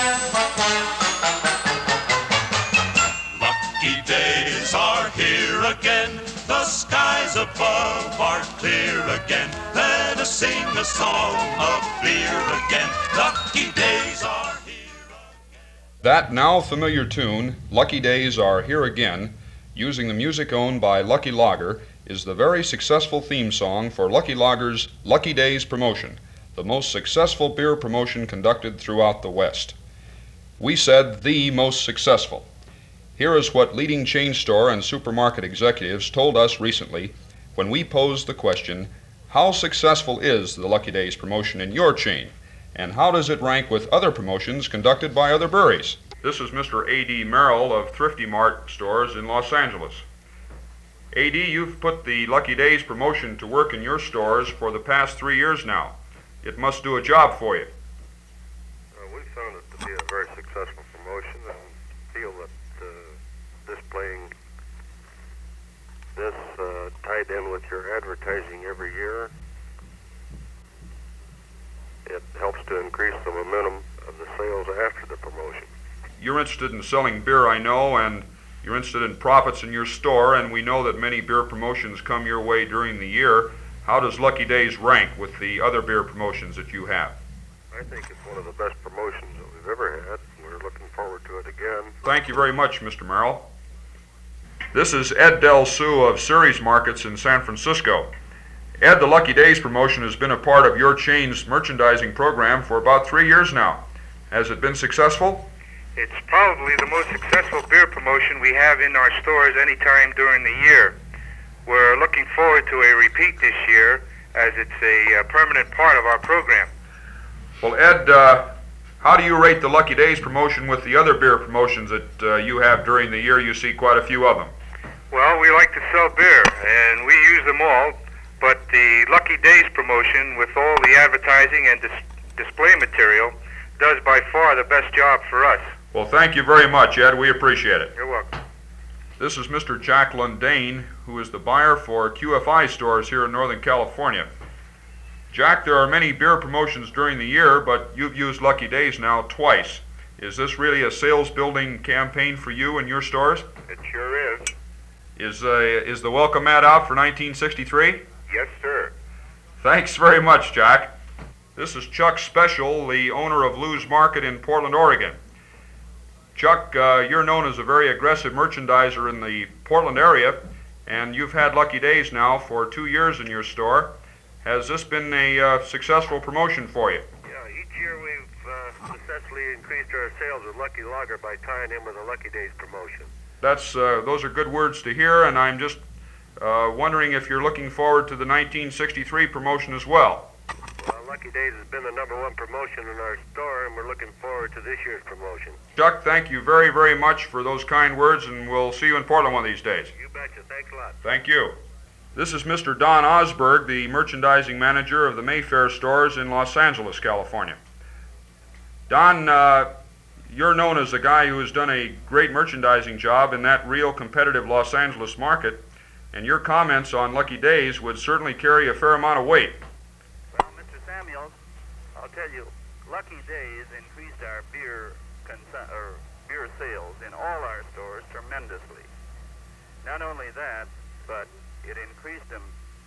Lucky days are here again. The skies above are clear again. Let us sing a song of beer again. Lucky days are here again. That now familiar tune, Lucky Days Are Here Again, using the music owned by Lucky Lager, is the very successful theme song for Lucky Lager's Lucky Days promotion, the most successful beer promotion conducted throughout the West. We said the most successful. Here is what leading chain store and supermarket executives told us recently when we posed the question, how successful is the Lucky Days promotion in your chain, and how does it rank with other promotions conducted by other breweries? This is Mr. A.D. Merrill of Thrifty Mart stores in Los Angeles. A.D., you've put the Lucky Days promotion to work in your stores for the past 3 years now. It must do a job for you. We found it to be a very successful promotion and feel that displaying this tied in with your advertising every year, it helps to increase the momentum of the sales after the promotion. You're interested in selling beer, I know, and you're interested in profits in your store, and we know that many beer promotions come your way during the year. How does Lucky Days rank with the other beer promotions that you have? I think it's one of the best promotions that we've ever had. We're looking forward to it again. Thank you very much, Mr. Merrill. This is Ed Del Sue of Ceres Markets in San Francisco. Ed, the Lucky Days promotion has been a part of your chain's merchandising program for about 3 years now. Has it been successful? It's probably the most successful beer promotion we have in our stores any time during the year. We're looking forward to a repeat this year as it's a permanent part of our program. Well, Ed, how do you rate the Lucky Days promotion with the other beer promotions that you have during the year? You see quite a few of them. Well, we like to sell beer, and we use them all, but the Lucky Days promotion with all the advertising and display material does by far the best job for us. Well, thank you very much, Ed. We appreciate it. You're welcome. This is Mr. Jack Lundane, who is the buyer for QFI stores here in Northern California. Jack, there are many beer promotions during the year, but you've used Lucky Days now twice. Is this really a sales-building campaign for you and your stores? It sure is. Is the welcome mat out for 1963? Yes, sir. Thanks very much, Jack. This is Chuck Special, the owner of Lou's Market in Portland, Oregon. Chuck, you're known as a very aggressive merchandiser in the Portland area, and you've had Lucky Days now for 2 years in your store. Has this been a successful promotion for you? Yeah, each year we've successfully increased our sales with Lucky Lager by tying in with the Lucky Days promotion. Those are good words to hear, and I'm just wondering if you're looking forward to the 1963 promotion as well. Lucky Days has been the #1 promotion in our store, and we're looking forward to this year's promotion. Chuck, thank you very, very much for those kind words, and we'll see you in Portland one of these days. You betcha. Thanks a lot. Thank you. This is Mr. Don Osberg, the merchandising manager of the Mayfair stores in Los Angeles, California. Don, you're known as a guy who has done a great merchandising job in that real competitive Los Angeles market, and your comments on Lucky Days would certainly carry a fair amount of weight. Well, Mr. Samuels, I'll tell you, Lucky Days increased our beer sales in all our stores tremendously. Not only that, but it increased them.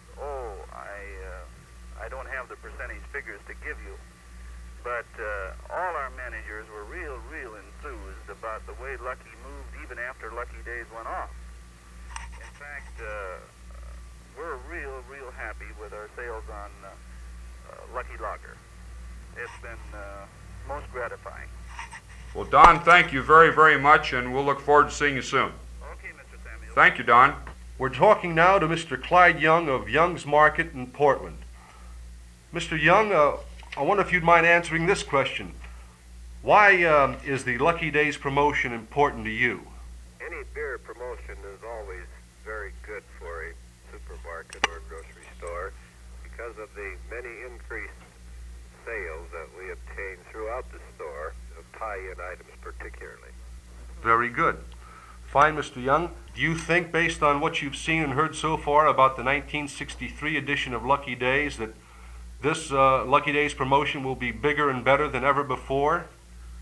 I don't have the percentage figures to give you, but all our managers were real enthused about the way Lucky moved even after Lucky Days went off. In fact, we're real happy with our sales on Lucky Lager. It's been most gratifying. Well, Don, thank you very, very much, and we'll look forward to seeing you soon. Okay, Mr. Samuels. Thank you, Don. We're talking now to Mr. Clyde Young of Young's Market in Portland. Mr. Young, I wonder if you'd mind answering this question. Why is the Lucky Days promotion important to you? Any beer promotion is always very good for a supermarket or grocery store because of the many increased sales that we obtain throughout the store of tie-in items particularly. Very good. Fine, Mr. Young. Do you think, based on what you've seen and heard so far about the 1963 edition of Lucky Days, that this Lucky Days promotion will be bigger and better than ever before?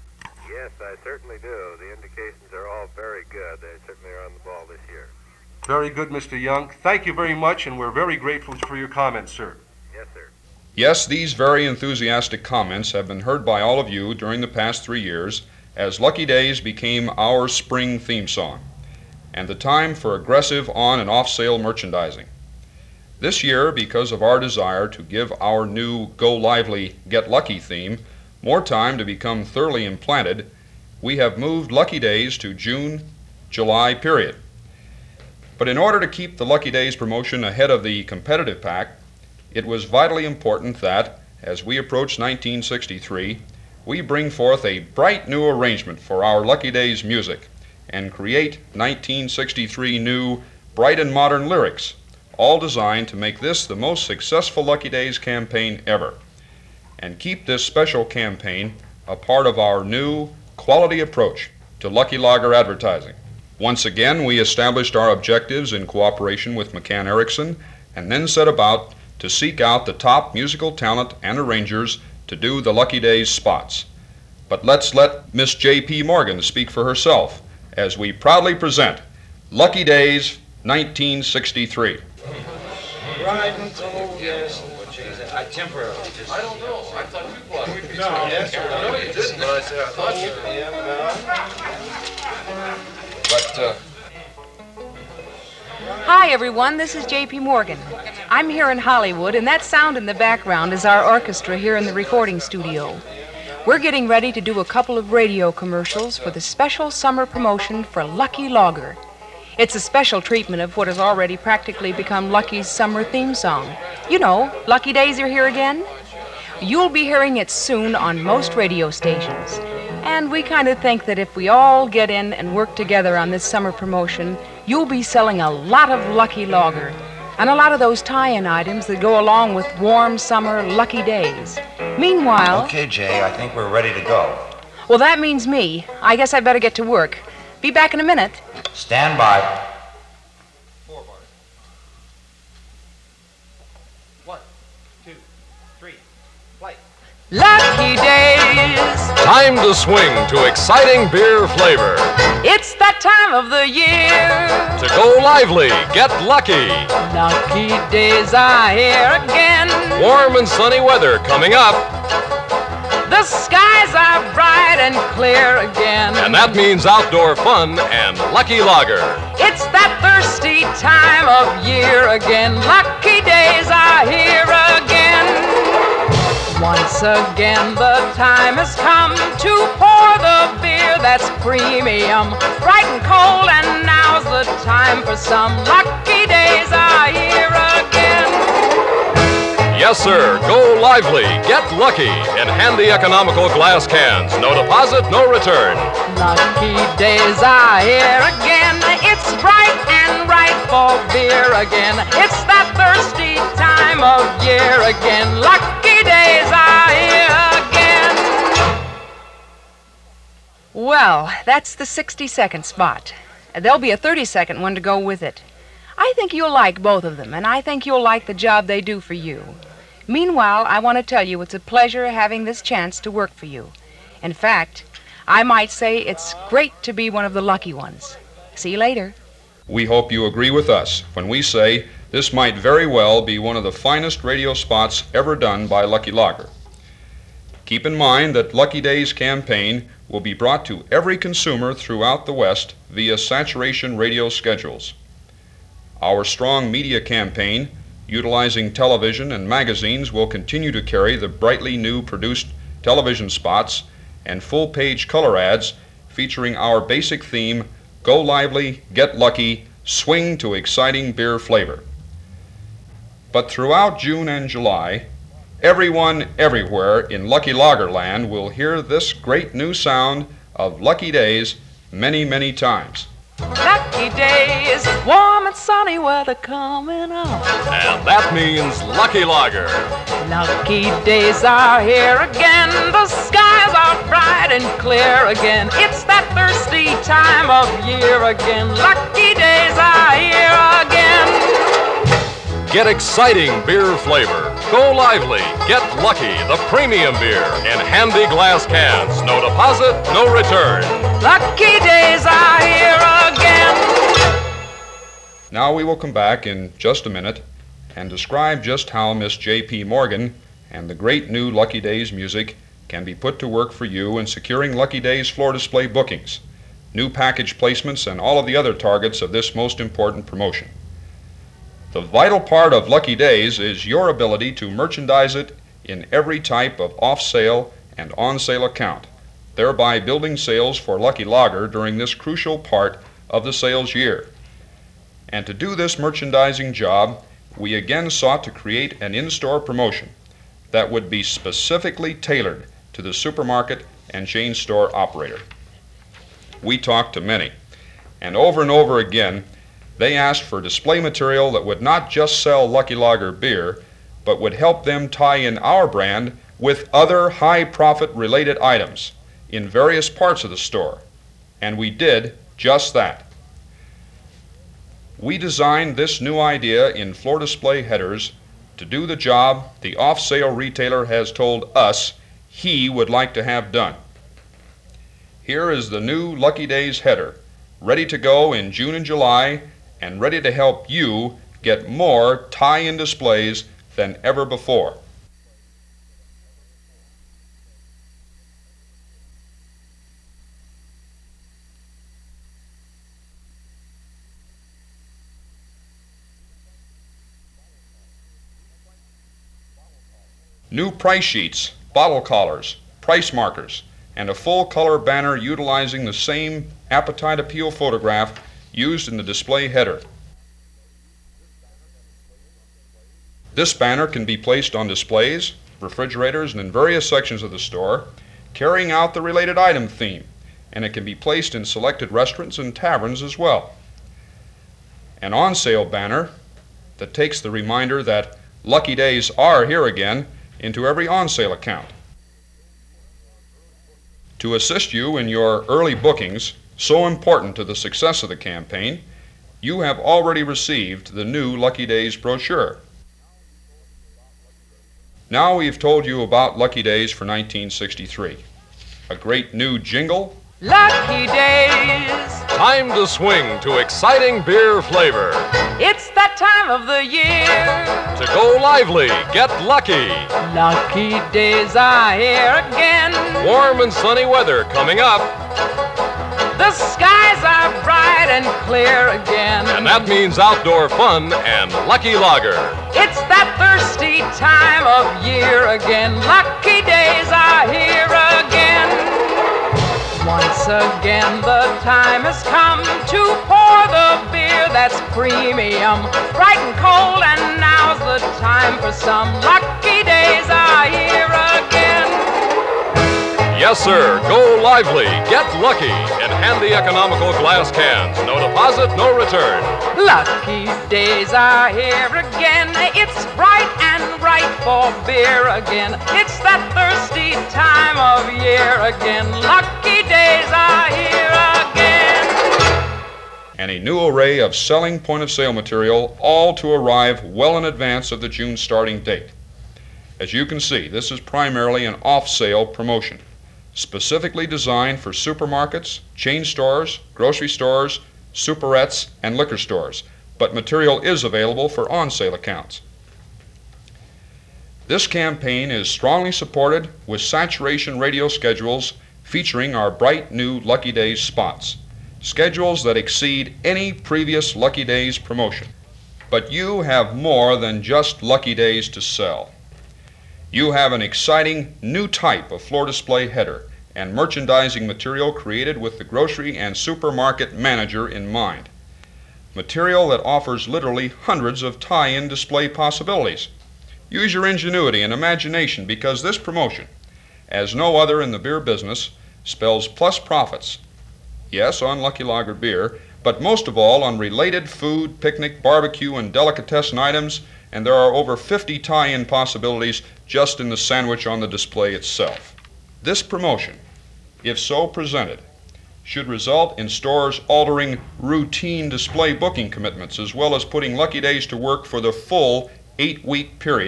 Yes, I certainly do. The indications are all very good. They certainly are on the ball this year. Very good, Mr. Young. Thank you very much, and we're very grateful for your comments, sir. Yes, sir. Yes, these very enthusiastic comments have been heard by all of you during the past 3 years as Lucky Days became our spring theme song and the time for aggressive on- and off-sale merchandising. This year, because of our desire to give our new Go Lively, Get Lucky theme more time to become thoroughly implanted, we have moved Lucky Days to June-July period. But in order to keep the Lucky Days promotion ahead of the competitive pack, it was vitally important that, as we approach 1963, we bring forth a bright new arrangement for our Lucky Days music and create 1963 new, bright and modern lyrics, all designed to make this the most successful Lucky Days campaign ever, and keep this special campaign a part of our new quality approach to Lucky Lager advertising. Once again, we established our objectives in cooperation with McCann Erickson and then set about to seek out the top musical talent and arrangers to do the Lucky Days spots. But let's let Miss J.P. Morgan speak for herself as we proudly present Lucky Days 1963. Right until yes, I temporarily just. I don't know. I thought you bought it. No, yes, I know you didn't. But I said I thought you did. Hi, everyone. This is J.P. Morgan. I'm here in Hollywood, and that sound in the background is our orchestra here in the recording studio. We're getting ready to do a couple of radio commercials for the special summer promotion for Lucky Lager. It's a special treatment of what has already practically become Lucky's summer theme song. You know, Lucky Days are here again. You'll be hearing it soon on most radio stations. And we kind of think that if we all get in and work together on this summer promotion, you'll be selling a lot of Lucky Lager and a lot of those tie-in items that go along with warm summer Lucky Days. Meanwhile... Okay, Jay, I think we're ready to go. Well, that means me. I guess I'd better get to work. Be back in a minute. Stand by. 4 bars. 1, 2, 3, play. Lucky Days. Time to swing to exciting beer flavor. It's that time of the year. To go lively, get lucky. Lucky Days are here again. Warm and sunny weather coming up. The skies are bright and clear again. And that means outdoor fun and Lucky Lager. It's that thirsty time of year again. Lucky Days are here again. Once again the time has come to pour the beer that's premium, bright and cold, and now's the time for some Lucky Days are here again. Yes, sir. Go lively, get lucky in handy economical glass cans. No deposit, no return. Lucky Days are here again. It's bright and right for beer again. It's that thirsty time of year again. Lucky Days are here again. Well, that's the 60-second spot. There'll be a 30-second one to go with it. I think you'll like both of them, and I think you'll like the job they do for you. Meanwhile, I want to tell you it's a pleasure having this chance to work for you. In fact, I might say it's great to be one of the lucky ones. See you later. We hope you agree with us when we say this might very well be one of the finest radio spots ever done by Lucky Lager. Keep in mind that Lucky Days campaign will be brought to every consumer throughout the West via saturation radio schedules. Our strong media campaign, utilizing television and magazines, will continue to carry the brightly new produced television spots and full-page color ads featuring our basic theme, Go Lively, Get Lucky, Swing to Exciting Beer Flavor. But throughout June and July, everyone everywhere in Lucky Lager land will hear this great new sound of Lucky Days many, many times. Lucky Days, warm and sunny weather coming up. And that means Lucky Lager. Lucky Days are here again. The skies are bright and clear again. It's that thirsty time of year again. Lucky Days are here again. Get exciting beer flavor Go Lively, Get Lucky, the premium beer in handy glass cans. No deposit, no return. Lucky days are here again. Now we will come back in just a minute and describe just how Miss J.P. Morgan and the great new Lucky Days music can be put to work for you in securing Lucky Days floor display bookings, new package placements, and all of the other targets of this most important promotion. The vital part of Lucky Days is your ability to merchandise it in every type of off-sale and on-sale account, thereby building sales for Lucky Lager during this crucial part of the sales year. And to do this merchandising job, we again sought to create an in-store promotion that would be specifically tailored to the supermarket and chain store operator. We talked to many, and over again, they asked for display material that would not just sell Lucky Lager beer, but would help them tie in our brand with other high-profit related items in various parts of the store. And we did just that. We designed this new idea in floor display headers to do the job the off-sale retailer has told us he would like to have done. Here is the new Lucky Days header, ready to go in June and July, and ready to help you get more tie-in displays than ever before. New price sheets, bottle collars, price markers, and a full-color banner utilizing the same appetite appeal photograph used in the display header. This banner can be placed on displays, refrigerators, and in various sections of the store, carrying out the related item theme, and it can be placed in selected restaurants and taverns as well. An on-sale banner that takes the reminder that Lucky Days are here again into every on-sale account. To assist you in your early bookings, so important to the success of the campaign, you have already received the new Lucky Days brochure. Now we've told you about Lucky Days for 1963. A great new jingle. Lucky Days. Time to swing to exciting beer flavor. It's that time of the year. To go lively, get lucky. Lucky Days are here again. Warm and sunny weather coming up. The skies are bright and clear again. And that means outdoor fun and Lucky Lager. It's that thirsty time of year again. Lucky Days are here again. Once again the time has come to pour the beer that's premium, bright and cold, and now's the time for some Lucky Days are here again. Yes, sir. Go lively, get lucky in handy economical glass cans. No deposit, no return. Lucky Days are here again. It's bright and right for beer again. It's that thirsty time of year again. Lucky Days are here again. And a new array of selling point-of-sale material, all to arrive well in advance of the June starting date. As you can see, this is primarily an off-sale promotion, specifically designed for supermarkets, chain stores, grocery stores, superettes, and liquor stores, but material is available for on-sale accounts. This campaign is strongly supported with saturation radio schedules featuring our bright new Lucky Days spots, schedules that exceed any previous Lucky Days promotion. But you have more than just Lucky Days to sell. You have an exciting new type of floor display header and merchandising material created with the grocery and supermarket manager in mind. Material that offers literally hundreds of tie-in display possibilities. Use your ingenuity and imagination, because this promotion, as no other in the beer business, spells plus profits. Yes, on Lucky Lager beer, but most of all on related food, picnic, barbecue, and delicatessen items, and there are over 50 tie-in possibilities just in the sandwich on the display itself. This promotion, if so presented, should result in stores altering routine display booking commitments, as well as putting Lucky Days to work for the full 8-week period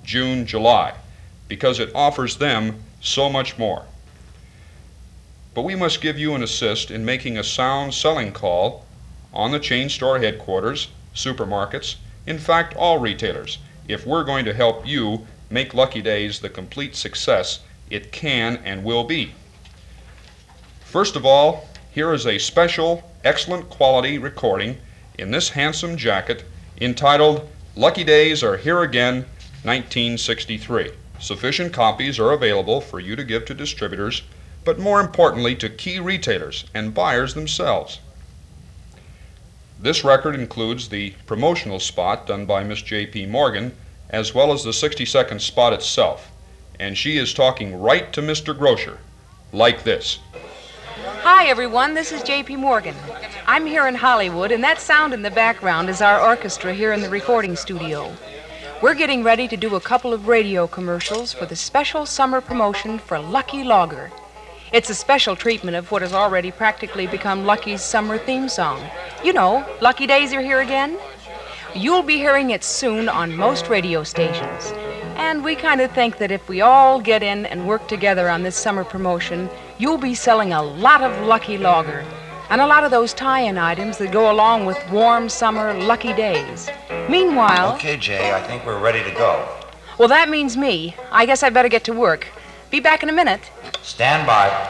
June, July, because it offers them so much more. But we must give you an assist in making a sound selling call on the chain store headquarters, supermarkets, in fact all retailers, if we're going to help you make Lucky Days the complete success it can and will be. First of all, here is a special, excellent quality recording in this handsome jacket entitled Lucky Days Are Here Again, 1963. Sufficient copies are available for you to give to distributors, but more importantly to key retailers and buyers themselves. This record includes the promotional spot done by Miss J.P. Morgan, as well as the 60-second spot itself, and she is talking right to Mr. Grocer, like this. Hi, everyone. This is J.P. Morgan. I'm here in Hollywood, and that sound in the background is our orchestra here in the recording studio. We're getting ready to do a couple of radio commercials for the special summer promotion for Lucky Lager. It's a special treatment of what has already practically become Lucky's summer theme song. You know, Lucky Days Are Here Again. You'll be hearing it soon on most radio stations. And we kind of think that if we all get in and work together on this summer promotion, you'll be selling a lot of Lucky Lager and a lot of those tie-in items that go along with warm summer Lucky Days. Meanwhile... Okay, Jay, I think we're ready to go. Well, that means me. I guess I better get to work. Be back in a minute. Stand by.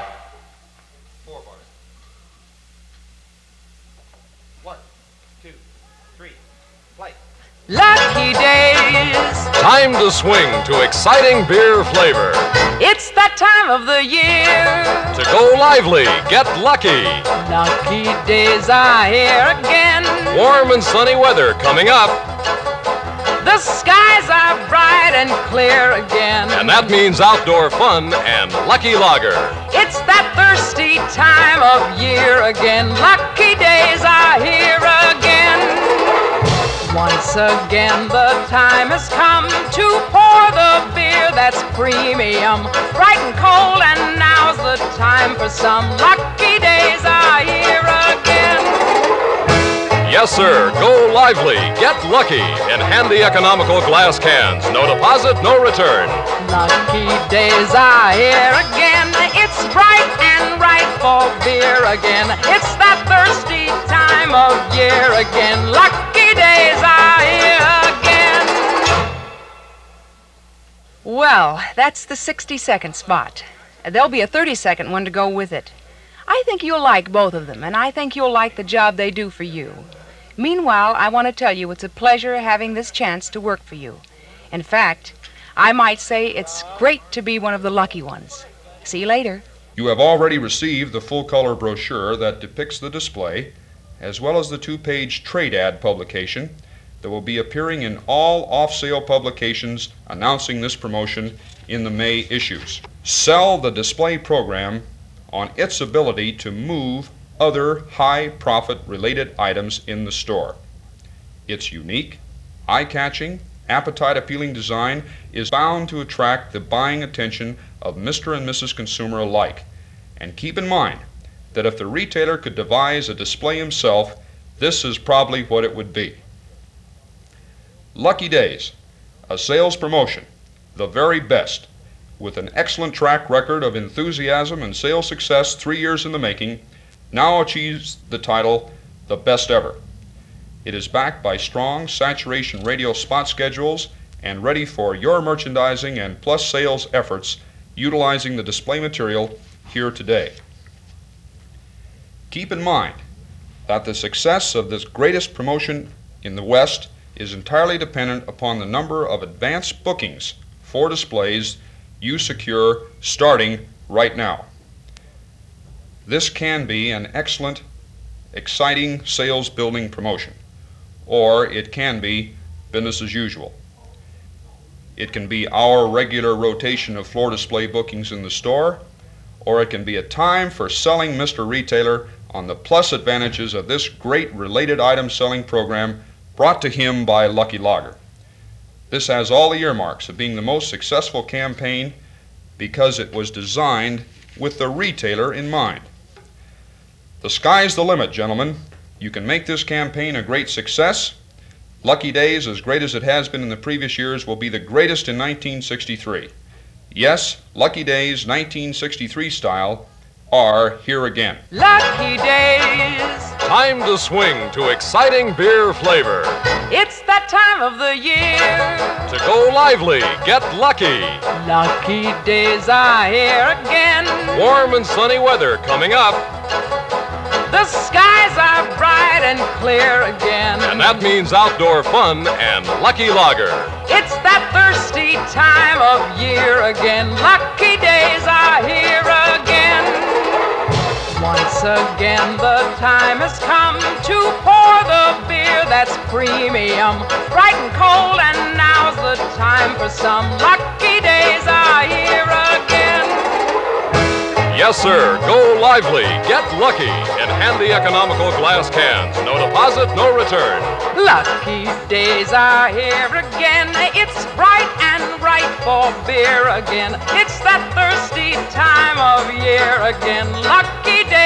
Lucky Days. Time to swing to exciting beer flavor. It's that time of the year to go lively, get lucky. Lucky Days are here again. Warm and sunny weather coming up. The skies are bright and clear again. And that means outdoor fun and Lucky Lager. It's that thirsty time of year again. Lucky Days are here again. Once again the time has come to pour the beer that's premium, bright and cold, and now's the time for some Lucky Days are here again. Yes, sir. Go lively, get lucky in handy economical glass cans. No deposit, no return. Lucky Days are here again. It's bright and right for beer again. It's that thirsty time of year again. Lucky Days are here again. Well, that's the 60-second spot. There'll be a 30-second one to go with it. I think you'll like both of them, and I think you'll like the job they do for you. Meanwhile, I want to tell you it's a pleasure having this chance to work for you. In fact, I might say it's great to be one of the lucky ones. See you later. You have already received the full-color brochure that depicts the display, as well as the 2-page trade ad publication that will be appearing in all off-sale publications announcing this promotion in the May issues. Sell the display program on its ability to move other high-profit related items in the store. Its unique, eye-catching, appetite-appealing design is bound to attract the buying attention of Mr. and Mrs. Consumer alike. And keep in mind that if the retailer could devise a display himself, this is probably what it would be. Lucky Days, a sales promotion, the very best, with an excellent track record of enthusiasm and sales success 3 years in the making, now achieves the title, The Best Ever. It is backed by strong saturation radio spot schedules and ready for your merchandising and plus sales efforts utilizing the display material here today. Keep in mind that the success of this greatest promotion in the West is entirely dependent upon the number of advance bookings for displays you secure starting right now. This can be an excellent, exciting sales building promotion, or it can be business as usual. It can be our regular rotation of floor display bookings in the store, or it can be a time for selling Mr. Retailer on the plus advantages of this great related item selling program brought to him by Lucky Lager. This has all the earmarks of being the most successful campaign because it was designed with the retailer in mind. The sky's the limit, gentlemen. You can make this campaign a great success. Lucky Days, as great as it has been in the previous years, will be the greatest in 1963. Yes, Lucky Days 1963 style are here again. Lucky Days. Time to swing to exciting beer flavor. It's that time of the year. To go lively, get lucky. Lucky Days are here again. Warm and sunny weather coming up. The skies are bright and clear again. And that means outdoor fun and Lucky Lager. It's that thirsty time of year again. Lucky Days are here again. Once again the time has come to pour the beer that's premium, bright and cold, and now's the time for some. Lucky Days are here again. Yes, sir. Go lively, get lucky in handy economical glass cans. No deposit, no return. Lucky Days are here again. It's bright and right for beer again. It's that thirsty time of year again. Lucky Days